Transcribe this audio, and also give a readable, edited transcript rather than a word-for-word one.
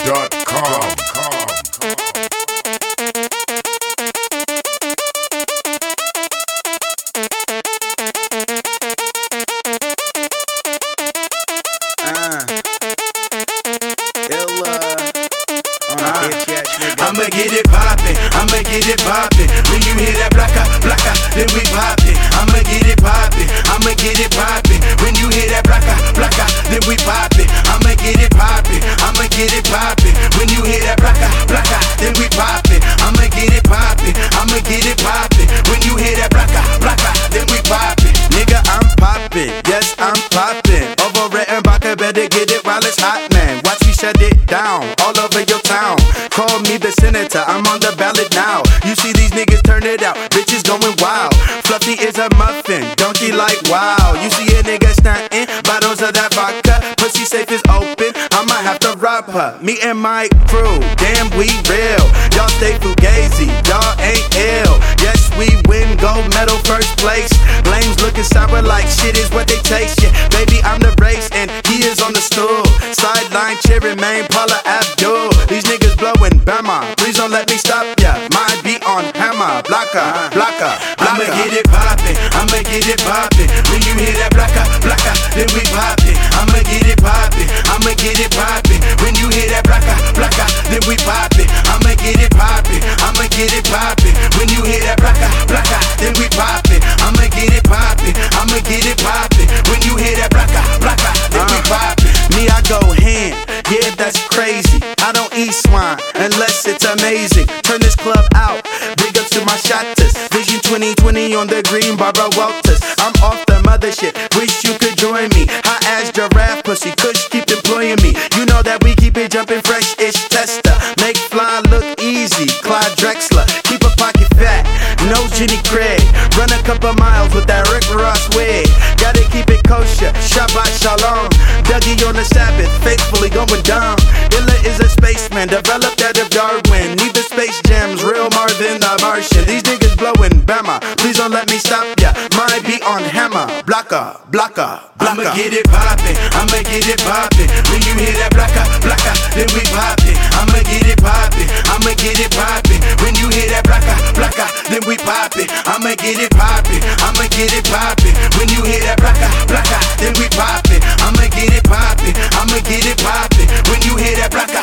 I'ma get it poppin', I'ma get it poppin'. When you hear that blacka, blacka, then we poppin'. I'ma get it poppin', I'ma get it poppin'. When you hear that blacka, blacka, then we poppin'. I'ma get it poppin', I'ma get it poppin'. When you hear that blacka, blacka, then we poppin'. I'ma get it poppin', I'ma get it poppin'. When you hear that blacka, blacka, then we poppin'. Nigga, I'm poppin', yes, I'm poppin'. Overwritten Baka, better get it while it's hot, man. Watch me shut it down, all over your town. Call me the senator, I'm on the ballot now. You see these niggas turn it out, bitches going wild. Fluffy is a muffin, donkey like wow. You see a nigga stuntin', bottles of that vodka. Pussy safe is open, I might have to rob her. Me and my crew, damn we real. Y'all stay fugazi, y'all ain't ill. Yes we win gold medal first place. Blames looking sour like shit is what they taste. Yeah, baby I'm the race and he is on the stool. Sideline cheering man, Paula Abdul. These niggas blowing Bama, please don't let me stop ya. My beat on hammer, blocka, blocka, blocka. I'ma get it poppin', I'ma get it poppin'. When you hear that blacka, blacka, then we poppin'. I'ma get it poppin', I'ma get it poppin'. When you hear that blacka, blacka, then we poppin'. I'ma get it poppin', I'ma get it poppin'. When you hear that blacka, blacka, then we poppin'. I'ma get it poppin', I'ma get it poppin'. When you hear that blacka, blacka, then we poppin'. Me I go ham, yeah that's crazy. I don't eat swine unless it's amazing. Turn this club out, big ups to my shotters. Vision 2020 on the green, Barbara Walters. I'm off the mothership, wish you could join me. Hot ass giraffe pussy, kush keep employing me. You know that we keep it jumping, fresh-ish tester. Make fly look easy, Clyde Drexler. Keep a pocket fat, no Jenny Craig. Run a couple miles with that Rick Ross wig. Gotta keep it kosher, Shabbat Shalom. Dougie on the Sabbath, faithfully going down. Illa is a spaceman, developed out of Darwin. Need the space gems, real Marvin the Martian. These niggas blowing Bama, please don't let me stop ya. My beat on hammer, blocka, blocka, blocka. I'ma get it poppin', I'ma get it poppin'. When you hear that blacka, blacka, then we poppin'. I'ma get it poppin', I'ma get it poppin'. When you hear that blacka, blacka, then we poppin'. I'ma get it poppin', I'ma get it poppin'. When you hear that blacka, blacka, then we poppin'. I'ma get it poppin', I'ma get it poppin'. When you hear that blacka,